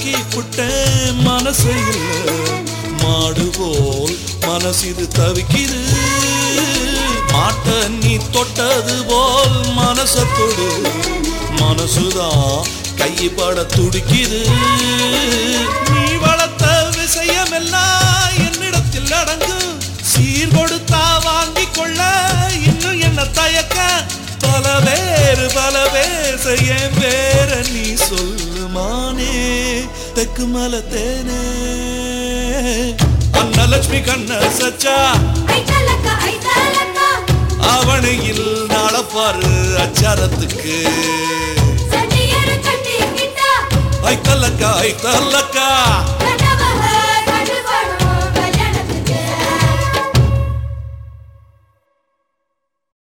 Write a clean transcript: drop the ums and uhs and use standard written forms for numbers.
அடக்கி புட்ட மனசு இல்ல மாடு போல் மனசிது தவிக்குது மாட்ட நீ தொட்டது போல் மனச தொடு மனசுதான் கைப்பட துடிக்குது நீ வளர்த்த விஷயம் எல்லாம் என்னிடத்தில் அடங்கு சீர் கொடுத்தா வாங்கி கொள்ள இன்னும் என்ன தயக்க பல பேர் செய்ய வேற நீ சொல்லுமானே தெக்கு மலை தேனே அன்னலட்சுமி கண்ண சச்சா அவனையில் நாளப்பாரு அச்சாரத்துக்கு ஐத்தல்லக்கா